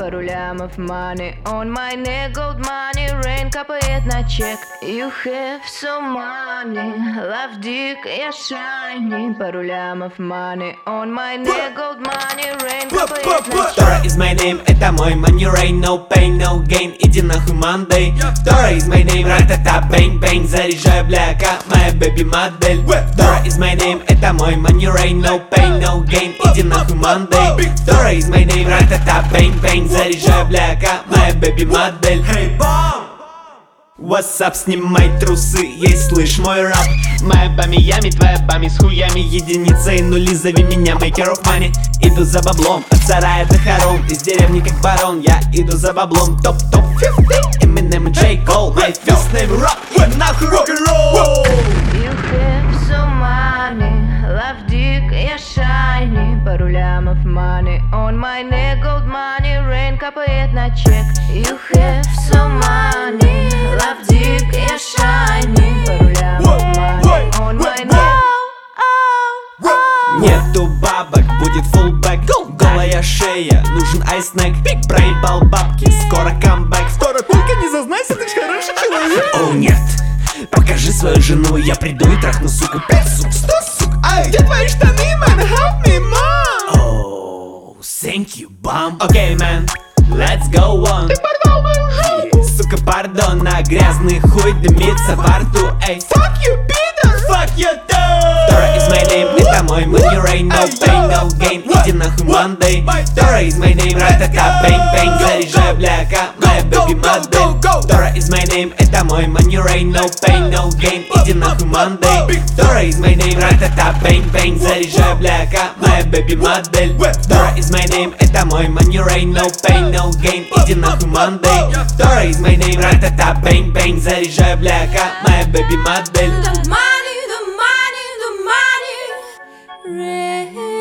пару лямов money on my neck, gold money, rain капает на чек. You have so money, love dick, я shiny, пару лямов money on my neck, gold money, rain капает на чек. Dora is my name, это мой money rain, no pain, no gain, иди нахуй Monday. Dora is my name, ра-та-та, бэнг-бэнг, заряжаю бляка, моя baby модель. Dora is my name, это мой money rain, no pain, no gain, иди нахуй Monday. Dora is my name, ра-та-та, бэнг-бэнг, заряжаю бляка, моя baby модель. Hey, bomb! What's up, снимай трусы, ей слышь мой рап. Моя бами ями, твоя бами с хуями, единицы и нули, зови меня maker of money. Иду за баблом, от сарая до хором, из деревни как барон, я иду за баблом. Топ-топ 50, Eminem и J. Cole, my first name rock, я нахуй рок-н-ролл. You have so money, love dick, я shiny, пару лямов money on my neck, gold money, rain капает на чек. You have so money, love dick, я shiny, пару лямов money on my neck. Нету бабок, будет фулбэк, голая шея, нужен айснэк. Проебал бабки, скоро камбэк. Скоро только не зазнайся, ты ж хороший человек. О нет, покажи свою жену, я приду и трахну, суку, 5 сук, 100 сук. Ай, где твои штаны, man? Help me, mom. Oh, thank you, bum. Okay, man, let's go on. Ты порвал мою жопу. Сука, пардон, на грязный хуй дымится во рту, эй. Fuck you, Peter. Fuck you too. Dora is my name, это мой money rain, no pain, no gain, иди нахуй Monday. Dora is my name, ра-та-та, бэнг-бэнг, заряжаю бляка, моя baby модель. Dora is my name, это мой money rain, no pain, no gain, иди нахуй Monday. Dora is my name, ра-та-та, бэнг-бэнг, заряжаю бляка, моя baby модель. Dora is my name, это мой money rain, no pain, no gain, иди нахуй Monday. Dora is my name, ра-та-та, бэнг-бэнг, заряжаю бляка, моя baby модель. The money, the money, the money, rain.